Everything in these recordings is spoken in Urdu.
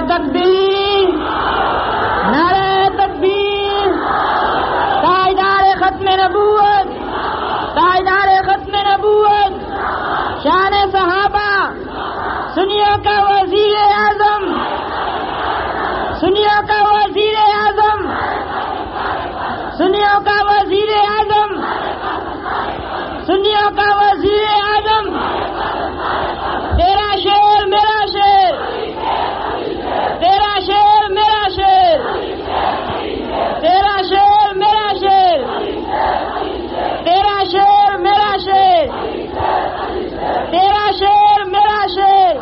تکبیر نعرہ تکبیر تاجدار ختم نبوت تاجدار ختم نبوت شان صحابہ سنیوں کا وزیر اعظم سنیوں کا وزیر اعظم سنیوں کا وزیر اعظم سنیوں کا وزیر اعظم تیرا شیر میرا شیر تیرا شیر میرا شیر تیرا شیر میرا شیر تیرا شیر میرا شیر تیرا شیر میرا شیر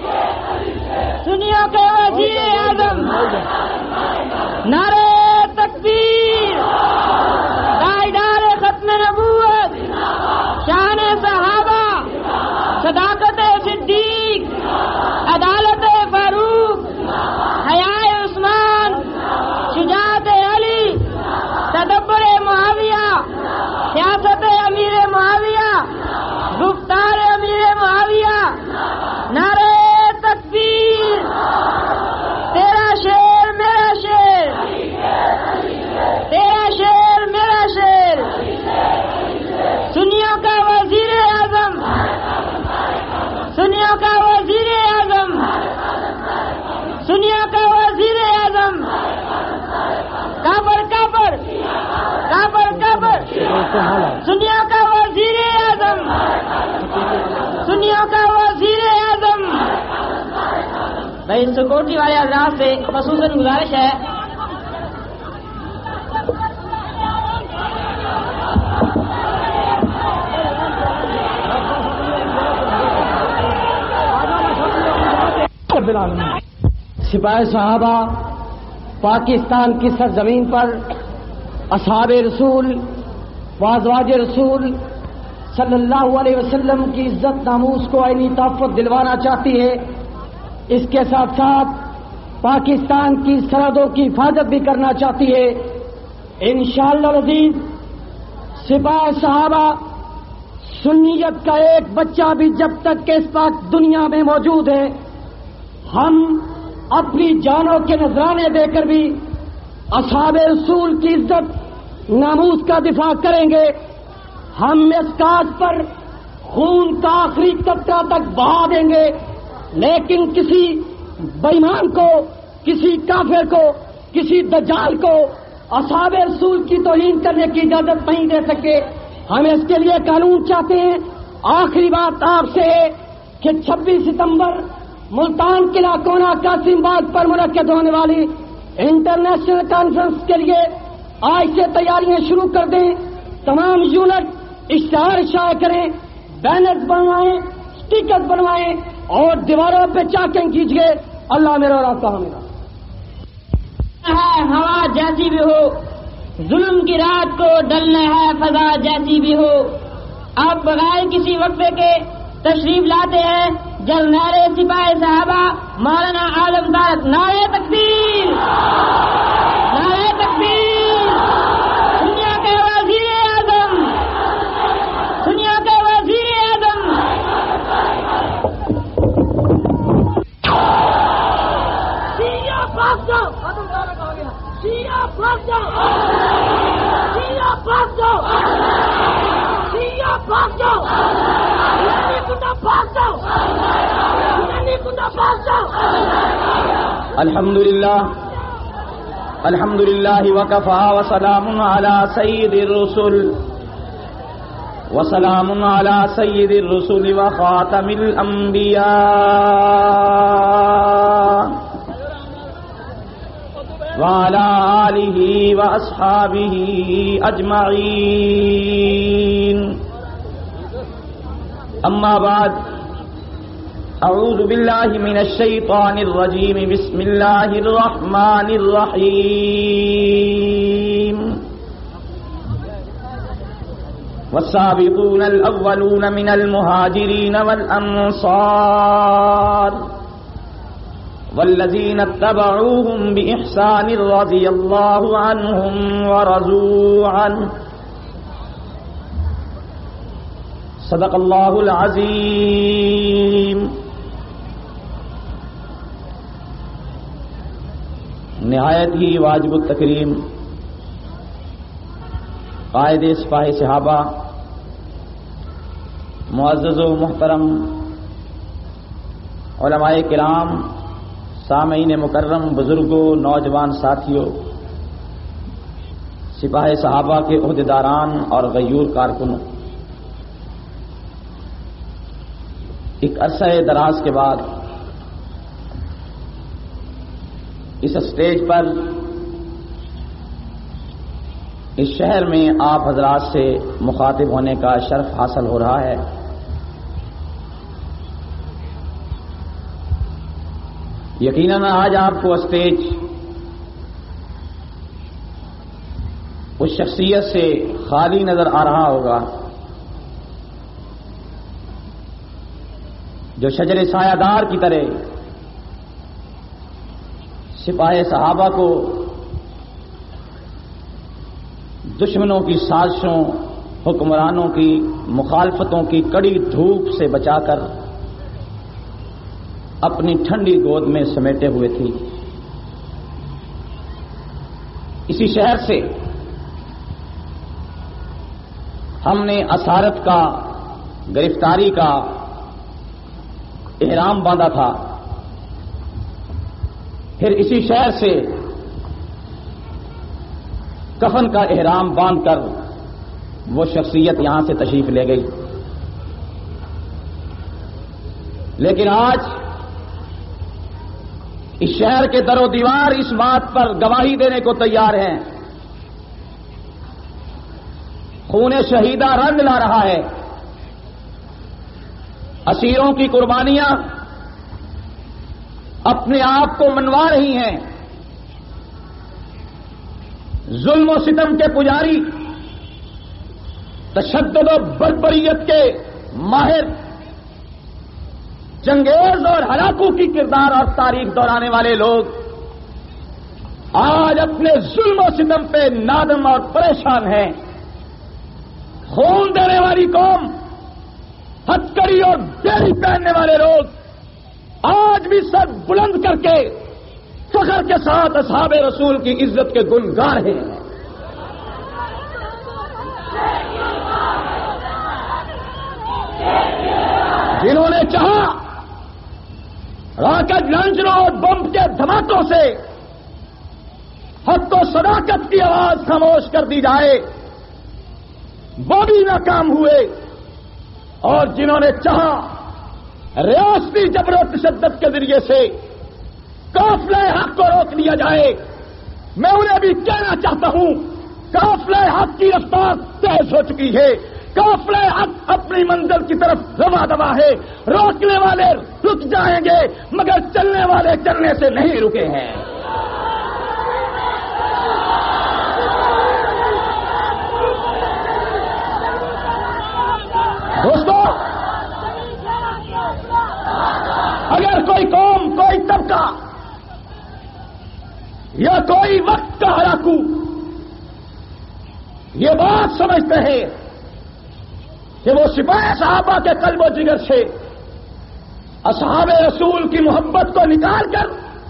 سنیوں کے وزیر اعظم نعرہ تکبیر تاجدار ختم نبوت شان صحابہ صداقت صدیق عدالت فاروق حیاء عثمان شجاعت علی تدبر معاویہ سیاست امیر معاویہ گفتار امیر معاویہ نعرہ تکبیر تیرا شیر میرا شیر تیرا شیر میرا شیر سنیوں کا وزیر اعظم سنیوں کا وزیر اعظم سنیوں کا وزیر اعظم کافر کافر کافر کافر سنیوں کا وزیر اعظم سنیوں کا وزیر اعظم بھائی سیکورٹی والے حضرات سے خصوصاً گزارش ہے سپاہی صحابہ پاکستان کی سرزمین پر اصحاب رسول وازواج رسول صلی اللہ علیہ وسلم کی عزت ناموس کو عینی تحفظ دلوانا چاہتی ہے. اس کے ساتھ ساتھ پاکستان کی سرحدوں کی حفاظت بھی کرنا چاہتی ہے. انشاءاللہ العزیز سپاہی صحابہ سنیت کا ایک بچہ بھی جب تک کہ اس پاک دنیا میں موجود ہے ہم اپنی جانوں کے نذرانے دے کر بھی اصحاب رسول کی عزت ناموس کا دفاع کریں گے. ہم اس کاج پر خون کا آخری قطرہ تک بہا دیں گے لیکن کسی بے ایمان کو کسی کافر کو کسی دجال کو اصحاب رسول کی توہین کرنے کی اجازت نہیں دے سکے. ہم اس کے لیے قانون چاہتے ہیں. آخری بات آپ سے ہے کہ 26 ستمبر ملتان قلعہ کونا قاسم باغ پر منعقد ہونے والی انٹرنیشنل کانفرنس کے لیے آج سے تیاریاں شروع کر دیں. تمام یونٹ اشتہار شائع کریں, بینرز بنوائیں, اسٹیکر بنوائیں اور دیواروں پہ چاکنگ کیجیے. اللہ میرا اور آپ کا میرا ہے. ہوا جیسی بھی ہو ظلم کی رات کو ڈلنا ہے فضا جیسی بھی ہو. آپ بغیر کسی وقفے کے تشریف لاتے ہیں جرنیل سپاہی صحابہ مولانا عالم دارت. نعرہ تکبیر نعرہ تکبیر. دنیا کے وزیر اعظم دنیا کے وزیر اعظم شیعہ بھاگ جاؤ شیعہ بھاگ جاؤ شیعہ بھاگ جاؤ شیعہ بھاگ جاؤ بھاگ جاؤ بھاگ جاؤ. الحمد للہ وکفا وسلام علی سید الرسل وسلام علی سید الرسل وخاتم الانبیاء وعلی آلہ واصحابہ اجمعین. اما بعد اعوذ باللہ من الشیطان الرجیم. بسم اللہ الرحمن الرحیم. والسابقون الاولون من المہاجرین والانصار والذین اتبعوهم بإحسان رضی اللہ عنہم ورضوا عنہ. صدق اللہ العظیم. نہایت ہی واجب التکریم قائد سپاہ صحابہ معزز و محترم علماء کرام، سامعین مکرم، بزرگوں، نوجوان ساتھیوں، سپاہ صحابہ کے عہدیداران اور غیور کارکنوں، ایک عرصہ دراز کے بعد اس اسٹیج پر اس شہر میں آپ حضرات سے مخاطب ہونے کا شرف حاصل ہو رہا ہے۔ یقیناً آج آپ کو اسٹیج اس شخصیت سے خالی نظر آ رہا ہوگا جو شجر سایہ دار کی طرح سپاہ صحابہ کو دشمنوں کی سازشوں، حکمرانوں کی مخالفتوں کی کڑی دھوپ سے بچا کر اپنی ٹھنڈی گود میں سمیٹے ہوئے تھی۔ اسی شہر سے ہم نے اسارت کا، گرفتاری کا احرام باندھا تھا، پھر اسی شہر سے کفن کا احرام باندھ کر وہ شخصیت یہاں سے تشریف لے گئی۔ لیکن آج اس شہر کے در و دیوار اس بات پر گواہی دینے کو تیار ہیں، خون شہیدہ رنگ لا رہا ہے، اسیروں کی قربانیاں اپنے آپ کو منوا رہی ہیں، ظلم و ستم کے پجاری، تشدد و بربریت کے ماہر، چنگیز اور ہلاکو کی کردار اور تاریخ دہرانے والے لوگ آج اپنے ظلم و ستم پہ نادم اور پریشان ہیں۔ خون دینے والی قوم، ہتکڑی اور بیڑی پہننے والے لوگ آج بھی سر بلند کر کے فخر کے ساتھ اصحاب رسول کی عزت کے گن گا رہے ہیں۔ جنہوں نے چاہا راکٹ لانچروں اور بم کے دھماکوں سے حق و صداقت کی آواز خاموش کر دی جائے، وہ بھی ناکام ہوئے، اور جنہوں نے چاہا ریاستی جبر و تشدد کے ذریعے سے قافلہ حق کو روک دیا جائے، میں انہیں بھی کہنا چاہتا ہوں قافلہ حق کی رفتار تیز ہو چکی ہے، قافلہ حق اپنی منزل کی طرف رواں دوا ہے، روکنے والے رک جائیں گے مگر چلنے والے چلنے سے نہیں رکے ہیں۔ دوستو، اگر کوئی قوم، کوئی طبقہ یا کوئی وقت کا ہلاکو یہ بات سمجھتے ہیں کہ وہ سپاہ صحابہ کے قلب و جگر سے اصحاب رسول کی محبت کو نکال کر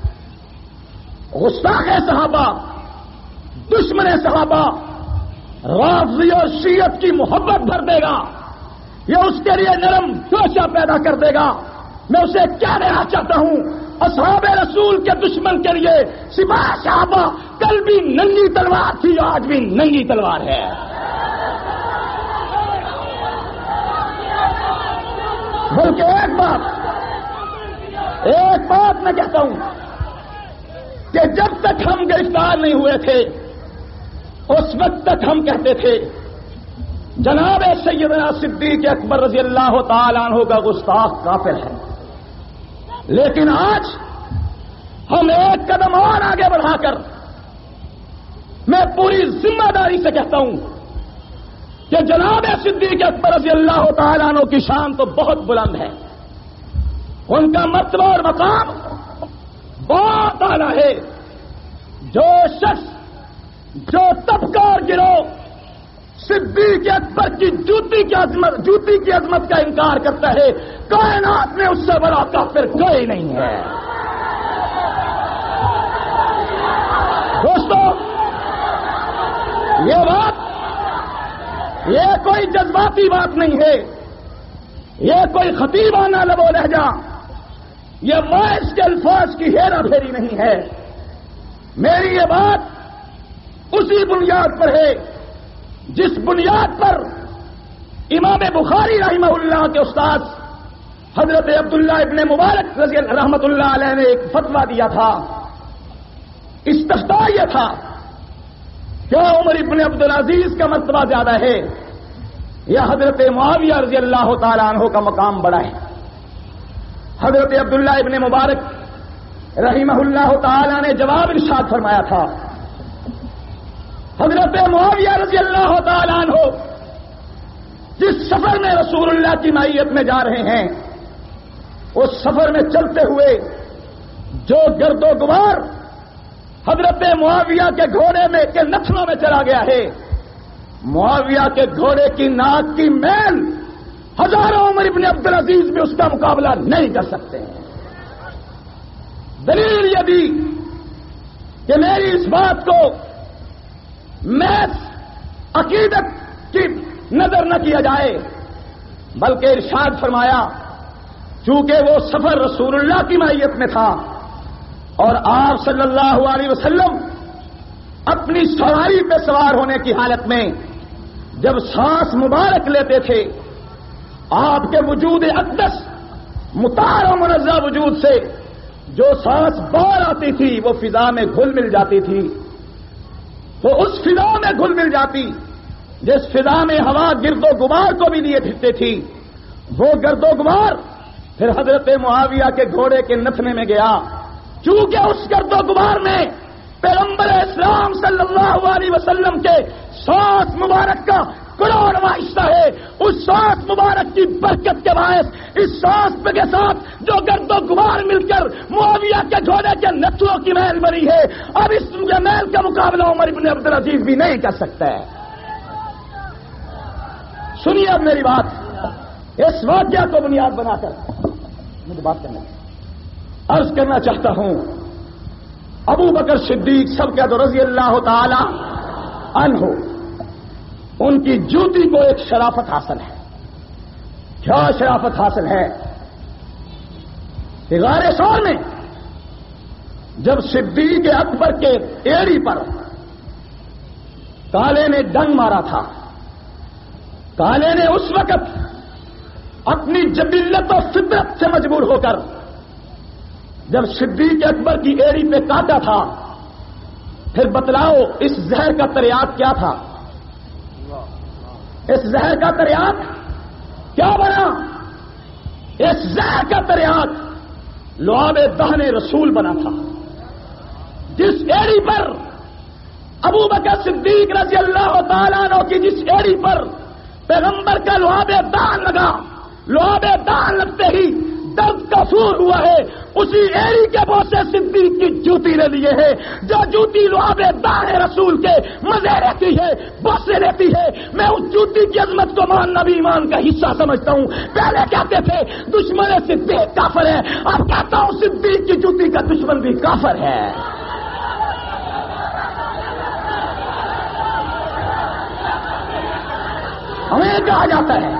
گستاخ صحابہ، دشمن صحابہ، رافضی اور شیعت کی محبت بھر دے گا، یہ اس کے لیے نرم جوشہ پیدا کر دے گا، میں اسے کیا دینا چاہتا ہوں، اصحاب رسول کے دشمن کے لیے سپاہ صحابہ کل بھی ننگی تلوار تھی، آج بھی ننگی تلوار ہے۔ بلکہ ایک بات میں کہتا ہوں کہ جب تک ہم گرفتار نہیں ہوئے تھے اس وقت تک ہم کہتے تھے جناب سیدنا صدیق اکبر رضی اللہ تعالیٰ عنہ کا گستاخ کافر ہے، لیکن آج ہم ایک قدم اور آگے بڑھا کر میں پوری ذمہ داری سے کہتا ہوں کہ جناب صدیق اکبر رضی اللہ تعالیٰ عنہ کی شان تو بہت بلند ہے، ان کا مرتبہ اور مقام بہت اعلیٰ ہے۔ جو شخص، جو طبقہ اور گروہ صدیق اکبر کی جوتی کی عظمت کا انکار کرتا ہے، کائنات میں اس سے بڑا کافر کوئی نہیں ہے۔ دوستو، یہ کوئی جذباتی بات نہیں ہے، یہ کوئی خطیبانہ لب و لہجہ، یہ وائس کے الفاظ کی ہیرا پھیری نہیں ہے. میری یہ بات اسی بنیاد پر ہے جس بنیاد پر امام بخاری رحمہ اللہ کے استاد حضرت عبداللہ ابن مبارک رضی اللہ رحمۃ اللہ علیہ نے ایک فتویٰ دیا تھا. استفتاء یہ تھا، کیا عمر ابن عبدالعزیز کا مرتبہ زیادہ ہے یا حضرت معاویہ رضی اللہ تعالیٰ عنہ کا مقام بڑا ہے؟ حضرت عبداللہ ابن مبارک رحمہ اللہ تعالیٰ نے جواب ارشاد فرمایا تھا، حضرت معاویہ رضی اللہ تعالیٰ عنہ جس سفر میں رسول اللہ کی معیت میں جا رہے ہیں، اس سفر میں چلتے ہوئے جو گرد و غبار حضرت معاویہ کے گھوڑے میں کے نتنوں میں چلا گیا ہے، معاویہ کے گھوڑے کی ناک کی میل ہزاروں عمر ابن عبدالعزیز بھی اس کا مقابلہ نہیں کر سکتے ہیں. دلیل یہ دی کہ میری اس بات کو محض عقیدت کی نظر نہ کیا جائے، بلکہ ارشاد فرمایا چونکہ وہ سفر رسول اللہ کی معیت میں تھا اور آپ صلی اللہ علیہ وسلم اپنی سواری پہ سوار ہونے کی حالت میں جب سانس مبارک لیتے تھے، آپ کے وجود اقدس مطہر و منزہ وجود سے جو سانس باہر آتی تھی وہ فضا میں گھل مل جاتی تھی. تو اس فضا میں گھل مل جاتی جس فضا میں ہوا گرد و غبار کو بھی لیے پھرتے تھی، وہ گرد و غبار پھر حضرت معاویہ کے گھوڑے کے نتنے میں گیا. چونکہ اس گرد و غبار میں پیغمبر اسلام صلی اللہ علیہ وسلم کے سانس مبارک کا کروڑواں حصہ ہے، اس سانس مبارک کی برکت کے باعث اس سانس کے ساتھ جو گرد و غبار مل کر معاویہ کے گھوڑے کے نتنوں کی میل بنی ہے، اب اس میل کا مقابلہ عمر ابن عبدالعزیز بھی نہیں کر سکتا ہے. سنیے اب میری بات، اس واقعہ کو بنیاد بنا کر مجھے بات کرنا عرض کرنا چاہتا ہوں. ابو بکر صدیق سب رضی اللہ تعالی عنہ، ان کی جوتی کو ایک شرافت حاصل ہے. کیا شرافت حاصل ہے کہ غار ثور میں جب صدیق اکبر کے ایڑی پر کالے نے ڈنگ مارا تھا، کالے نے اس وقت اپنی جبلت و فطرت سے مجبور ہو کر جب صدیق اکبر کی ایڑی پہ کاٹا تھا، پھر بتلاؤ اس زہر کا تریاق کیا تھا؟ اس زہر کا تریاق کیا بنا؟ اس زہر کا تریاق لعاب دہن رسول بنا تھا. جس ایڑی پر ابو بکر صدیق رضی اللہ تعالیٰ عنہ کی جس ایڑی پر پیغمبر کا لعاب دہن لگا، لعاب دہن لگتے ہی درد کا سور ہوا ہے، اسی ایڑی کے بوسے صدیق کی جوتی نے لیے ہے. جو جوتی لعاب دہن رسول کے مزے رہتی ہے، بوسے لیتی ہے. میں اس جوتی کی عظمت کو ماننا بھی ایمان کا حصہ سمجھتا ہوں. پہلے کہتے تھے دشمن صدیق کافر ہے، اب کہتا ہوں صدیق کی جوتی کا دشمن بھی کافر ہے. ہمیں کہا جاتا ہے،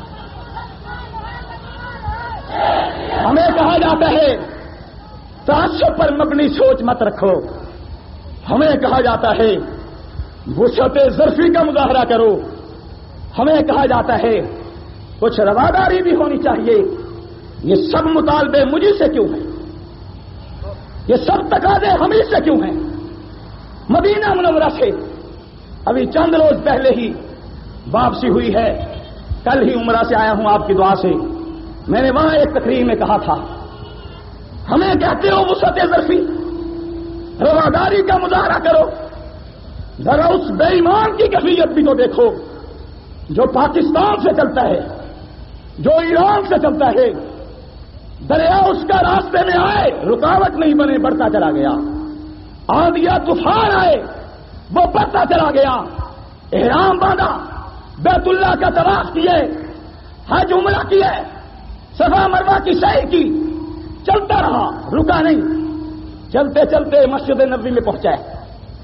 ہمیں کہا جاتا ہے تعصب پر مبنی سوچ مت رکھو. ہمیں کہا جاتا ہے وسعت ظرفی کا مظاہرہ کرو. ہمیں کہا جاتا ہے کچھ رواداری بھی ہونی چاہیے. یہ سب مطالبے مجھے سے کیوں ہیں؟ یہ سب تقاضے ہم ہی سے کیوں ہیں؟ مدینہ منورہ سے ابھی چند روز پہلے ہی واپسی ہوئی ہے. کل ہی عمرہ سے آیا ہوں آپ کی دعا سے. میں نے وہاں ایک تقریر میں کہا تھا ہمیں کہتے ہو وسعت ظرفی، رواداری کا مظاہرہ کرو. ذرا اس بے ایمان کی کیفیت بھی تو دیکھو جو پاکستان سے چلتا ہے، جو ایران سے چلتا ہے. دریا اس کا راستے میں آئے، رکاوٹ نہیں بنے، بڑھتا چلا گیا. آندھیا طوفان آئے، وہ بڑھتا چلا گیا. احرام باندھا، بیت اللہ کا طواف کیے، حج عمرہ کیے، صفا مروہ کی سعی کی، چلتا رہا، رکا نہیں. چلتے چلتے مسجد نبوی میں پہنچا ہے.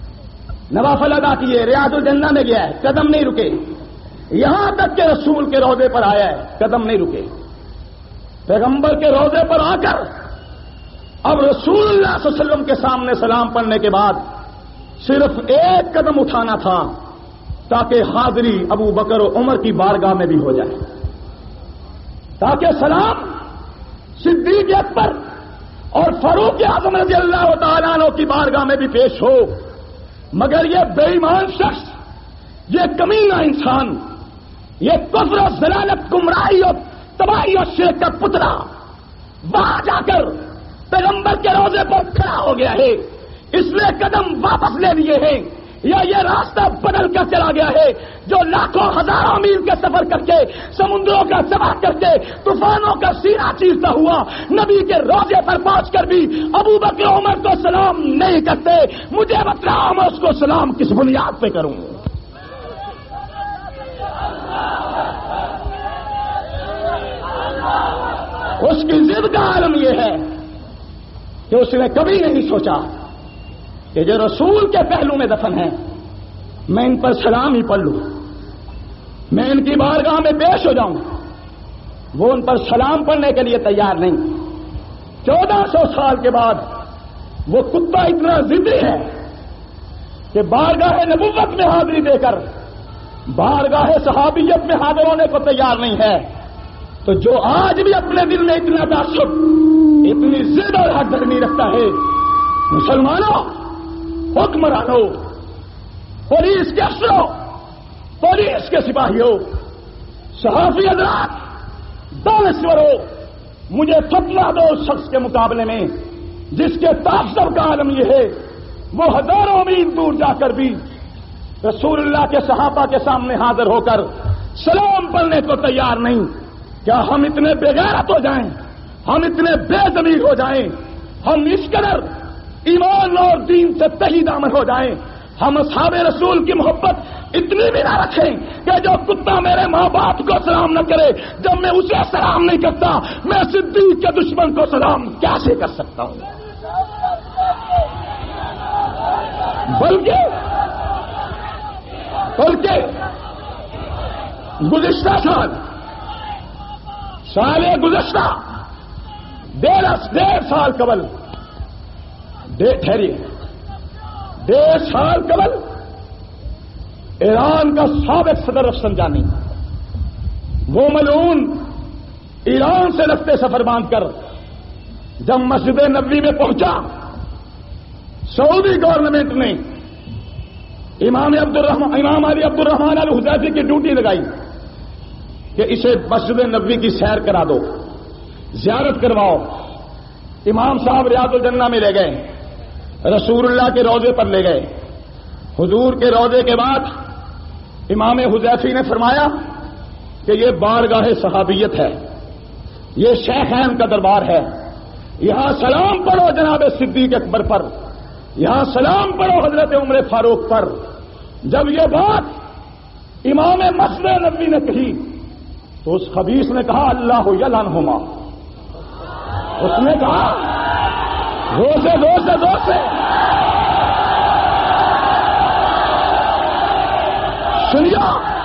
نوافل ادا کیے، ریاض الجنہ میں گیا ہے، قدم نہیں رکے، یہاں تک کہ رسول کے روضے پر آیا ہے، قدم نہیں رکے۔ پیغمبر کے روضے پر آ کر اب رسول اللہ صلی اللہ علیہ وسلم کے سامنے سلام پڑھنے کے بعد صرف ایک قدم اٹھانا تھا تاکہ حاضری ابو بکر و عمر کی بارگاہ میں بھی ہو جائے، تاکہ سلام صدیق اکبر اور فاروق اعظم رضی اللہ تعالیٰ عنہ کی بارگاہ میں بھی پیش ہو۔ مگر یہ بے ایمان شخص، یہ کمینہ انسان، یہ کفر و ضلالت، گمراہی اور تباہی اور شرک کا پتلا وہاں جا کر پیغمبر کے روضے پر کھڑا ہو گیا ہے، اس نے قدم واپس لے لیے ہیں، یا یہ راستہ بدل کر چلا گیا ہے جو لاکھوں ہزاروں میل کے سفر کر کے، سمندروں کا سفر کر کے، طوفانوں کا سینہ چیرتا ہوا نبی کے روضے پر پہنچ کر بھی ابو بکر عمر کو سلام نہیں کرتے۔ مجھے بتلاؤ میں اس کو سلام کس بنیاد پہ کروں؟ اس کی ضد کا عالم یہ ہے کہ اس نے کبھی نہیں سوچا کہ جو رسول کے پہلو میں دفن ہیں میں ان پر سلام ہی پڑھ لوں، میں ان کی بارگاہ میں پیش ہو جاؤں۔ وہ ان پر سلام پڑھنے کے لیے تیار نہیں۔ 1400 سال کے بعد وہ کتا اتنا ضدی ہے کہ بارگاہ نبوت میں حاضری دے کر بارگاہ صحابیت میں حاضر ہونے کو تیار نہیں ہے، تو جو آج بھی اپنے دل میں اتنا تعصب، اتنی ضد اور حد نہیں رکھتا ہے، مسلمانوں، حکمرانوں، پولیس کے افسروں، پولیس کے سپاہیوں، صحافی حضرات، دانشوروں، مجھے فتویٰ دو اس شخص کے مقابلے میں جس کے تعصب کا عالم یہ ہے وہ ہزاروں میل دور جا کر بھی رسول اللہ کے صحابہ کے سامنے حاضر ہو کر سلام پڑھنے کو تیار نہیں۔ کیا ہم اتنے بے غیرت ہو جائیں، ہم اتنے بے ضمیر ہو جائیں، ہم اس قدر ایمان اور دین سے تہی دامن ہو جائیں، ہم اصحاب رسول کی محبت اتنی بھی نہ رکھیں کہ جو کتا میرے ماں باپ کو سلام نہ کرے، جب میں اسے سلام نہیں کرتا میں صدیق کے دشمن کو سلام کیسے کر سکتا ہوں؟ بلکہ گزشتہ سال گزشتہ 1.5 سال قبل 1.5 سال قبل ایران کا سابق صدر رفسنجانی وہ ملعون ایران سے رفتے سفر باندھ کر جب مسجد نبوی میں پہنچا، سعودی گورنمنٹ نے امام علی عبدالرحمان الحذیفی کی ڈیوٹی لگائی کہ اسے مسجد نبوی کی سیر کرا دو، زیارت کرواؤ۔ امام صاحب ریاض الجنہ میں لے گئے، رسول اللہ کے روضے پر لے گئے۔ حضور کے روضے کے بعد امام حذیفی نے فرمایا کہ یہ بارگاہ صحابیت ہے، یہ شیخین کا دربار ہے، یہاں سلام پڑھو جناب صدیق اکبر پر، یہاں سلام پڑھو حضرت عمر فاروق پر۔ جب یہ بات امام مسجد نبوی نے کہی تو اس خبیث نے کہا اللہ یلعنہما، اس نے کہا زور سے سنیا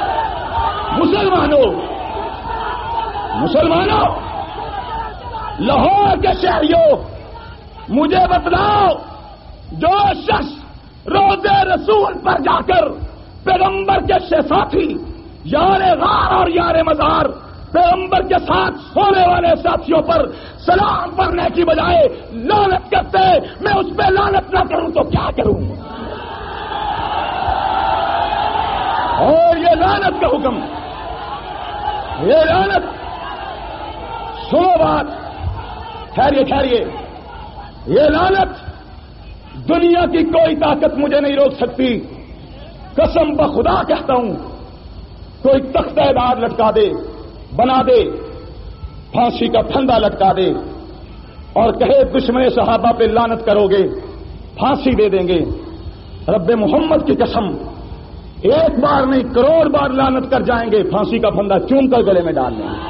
مسلمانوں، لاہور کے شہریوں، مجھے بتلاؤ جو شخص روضے رسول پر جا کر پیغمبر کے ساتھی یار غار اور یار مزار پیغمبر کے ساتھ سونے والے ساتھیوں پر سلام پڑھنے کی بجائے لعنت کرتے، میں اس پہ لعنت نہ کروں تو کیا کروں؟ اور یہ لعنت کا حکم، یہ لعنت، سنو بات، ٹھہریے، یہ لعنت دنیا کی کوئی طاقت مجھے نہیں روک سکتی۔ قسم بخدا کہتا ہوں، کوئی تختہ دار لٹکا دے، بنا دے، پھانسی کا پھندا لٹکا دے اور کہے دشمن صحابہ پہ لعنت کرو گے، پھانسی دے دیں گے، رب محمد کی قسم ایک بار نہیں کروڑ بار لعنت کر جائیں گے، پھانسی کا پھندا چوم کر گلے میں ڈال دیں گے۔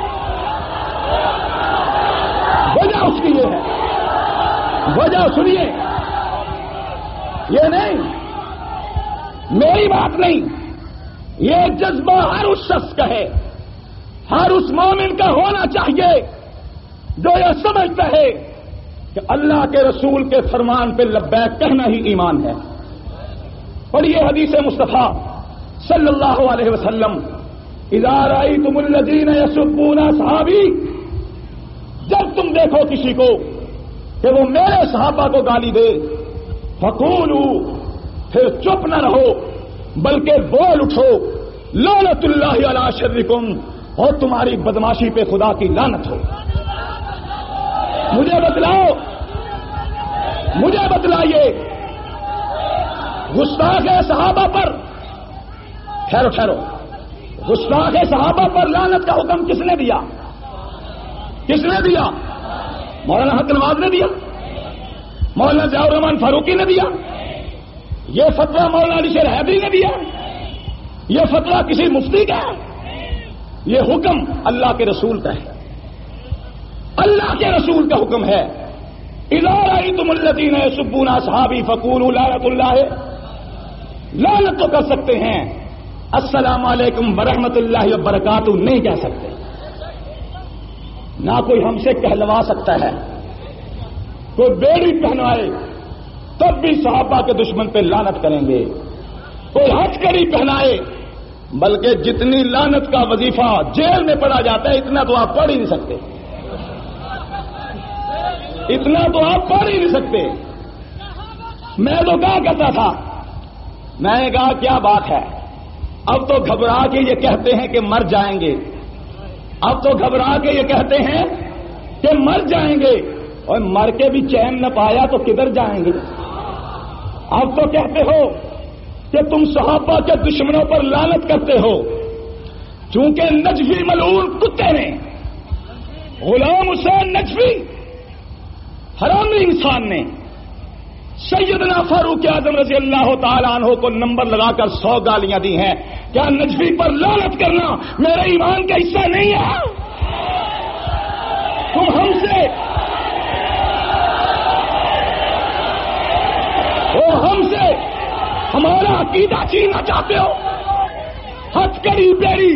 وجہ اس کی یہ ہے، وجہ سنیے، یہ نہیں میری بات نہیں، یہ جذبہ ہر اس شخص کا ہے، ہر اس مومن کا ہونا چاہیے جو یہ سمجھتا ہے کہ اللہ کے رسول کے فرمان پہ لبیک کہنا ہی ایمان ہے۔ اور یہ حدیث مصطفیٰ صلی اللہ علیہ وسلم، اذا رأیتم الذین یسبون اصحابی، جب تم دیکھو کسی کو کہ وہ میرے صحابہ کو گالی دے، فقولوا، پھر چپ نہ رہو بلکہ بول اٹھو، لعنت اللہ علی شرکم، اور تمہاری بدماشی پہ خدا کی لعنت ہو۔ مجھے بتلائیے گستاخ صحابہ پر، ٹھہرو، گستاخ صحابہ پر لعنت کا حکم کس نے دیا؟ مولانا حق نواز نے دیا؟ مولانا ضیاء الرحمان فاروقی نے دیا؟ یہ فتویٰ مولانا علی شیر حیدری نے دیا؟ یہ فتویٰ کسی مفتی کا ہے؟ یہ حکم اللہ کے رسول کا ہے، اللہ کے رسول کا حکم ہے۔ اذا رأیتم الذین یسبون اصحابی فقولوا لعنت اللہ، لعنت تو کر سکتے ہیں، السلام علیکم ورحمۃ اللہ وبرکاتہ نہیں کہہ سکتے۔ نہ کوئی ہم سے کہلوا سکتا ہے، کوئی بیڑی پہنائے تب بھی صحابہ کے دشمن پہ لعنت کریں گے، کوئی ہتھ کڑی پہنائے، بلکہ جتنی لعنت کا وظیفہ جیل میں پڑھا جاتا ہے اتنا تو آپ پڑھ ہی نہیں سکتے، میں تو کہا کرتا تھا، میں نے کہا کیا بات ہے، اب تو گھبرا کے یہ کہتے ہیں کہ مر جائیں گے، اب تو گھبرا کے یہ کہتے ہیں کہ مر جائیں گے، اور مر کے بھی چین نہ پایا تو کدھر جائیں گے؟ اب تو کہتے ہو کہ تم صحابہ کے دشمنوں پر لعنت کرتے ہو، چونکہ نجفی ملعون کتے نے، غلام حسین نجفی حرامی انسان نے سیدنا فاروق اعظم رضی اللہ تعالیٰ عنہ کو نمبر لگا کر 100 گالیاں دی ہیں۔ کیا نجفی پر لعنت کرنا میرے ایمان کا حصہ نہیں ہے؟ تم ہم سے ہمارا عقیدہ چھیننا چاہتے ہو، ہتھکڑی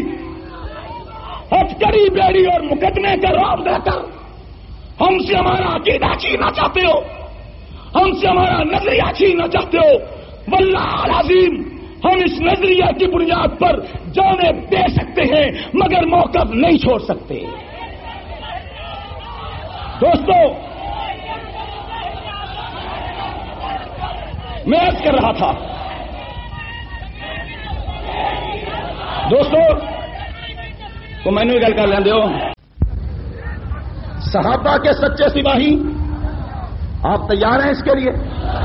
بیڑی اور مقدمے کا رعب دے کر ہم سے ہمارا عقیدہ چھیننا چاہتے ہو، ہم سے ہمارا نظریہ چھیننا چاہتے ہو، واللہ العظیم ہم اس نظریہ کی بنیاد پر جانیں دے سکتے ہیں مگر موقف نہیں چھوڑ سکتے۔ دوستو، میں عرض کر رہا تھا، دوستو تو میں نے گل کر لیں دیو، صحابہ کے سچے سپاہی، آپ تیار ہیں اس کے لیے؟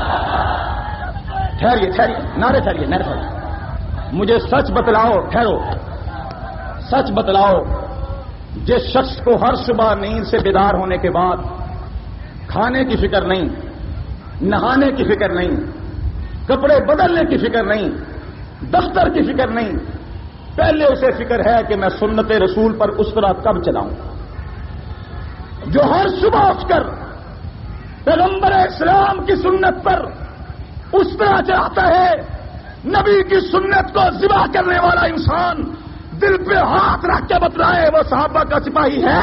ٹھہریے، نعرے ٹھہریے، مجھے سچ بتلاؤ، ٹھہرو، سچ بتلاؤ، جس شخص کو ہر صبح نیند سے بیدار ہونے کے بعد کھانے کی فکر نہیں، نہانے کی فکر نہیں، کپڑے بدلنے کی فکر نہیں، دفتر کی فکر نہیں، پہلے اسے فکر ہے کہ میں سنت رسول پر اس طرح کب چلاؤں، جو ہر صبح اٹھ کر پیغمبر اسلام کی سنت پر اس طرح چلاتا ہے، نبی کی سنت کو ذبح کرنے والا انسان دل پہ ہاتھ رکھ کے بتلائے وہ صحابہ کا سپاہی ہے۔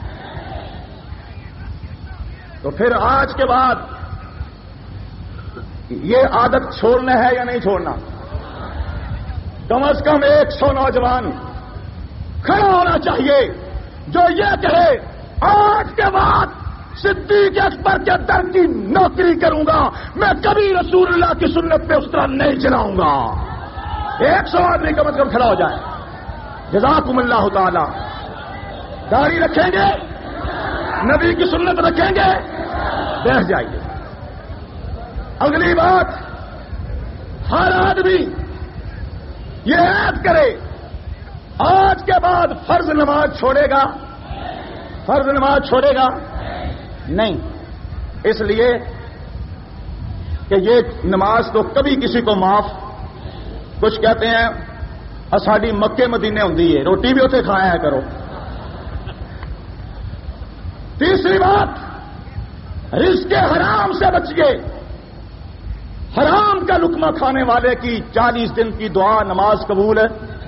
تو پھر آج کے بعد یہ عادت چھوڑنا ہے یا نہیں چھوڑنا؟ کم از کم 100 نوجوان کھڑا ہونا چاہیے جو یہ کہے آج کے بعد صدیق اکبر کے در کی نوکری کروں گا، میں کبھی رسول اللہ کی سنت پہ اس طرح نہیں چلاؤں گا۔ 100 آدمی کم از کم کھڑا ہو جائے۔ جزاکم اللہ تعالی۔ داڑھی رکھیں گے، نبی کی سنت رکھیں گے، بیٹھ جائیے۔ اگلی بات، ہر آدمی یہ عہد کرے آج کے بعد فرض نماز چھوڑے گا نہیں، اس لیے کہ یہ نماز تو کبھی کسی کو معاف، کچھ کہتے ہیں ساڈی مکے مدینے ہوندی ہے، روٹی بھی اتنے کھایا کرو۔ تیسری بات، رزق حرام سے بچیے، حرام کا لقمہ کھانے والے کی 40 دن کی دعا نماز قبول ہے۔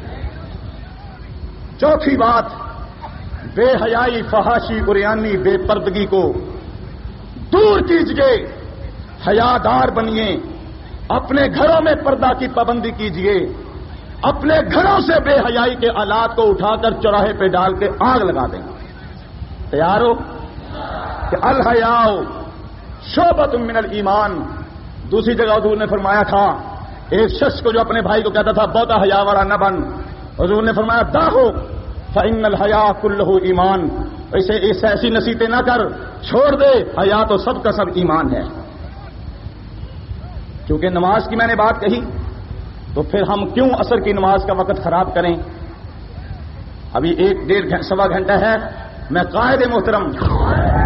چوتھی بات، بے حیائی، فحاشی، عریانی، بے پردگی کو دور کیجیے، حیادار بنیے، اپنے گھروں میں پردہ کی پابندی کیجیے، اپنے گھروں سے بے حیائی کے آلات کو اٹھا کر چوراہے پہ ڈال کے آگ لگا دیں۔ تیار ہو کہ الحیاء شعبۃ من الایمان۔ دوسری جگہ حضور نے فرمایا تھا، ایک شخص کو جو اپنے بھائی کو کہتا تھا بہت حیا والا نہ بن، حضور نے فرمایا داہو فإن الحیاء کلہ ایمان، اسے ایسی نصیحتیں نہ کر، چھوڑ دے، حیا تو سب کا سب ایمان ہے۔ کیونکہ نماز کی میں نے بات کہی تو پھر ہم کیوں عصر کی نماز کا وقت خراب کریں؟ ابھی 1 ڈیڑھ سوا گھنٹہ ہے، میں قائد محترم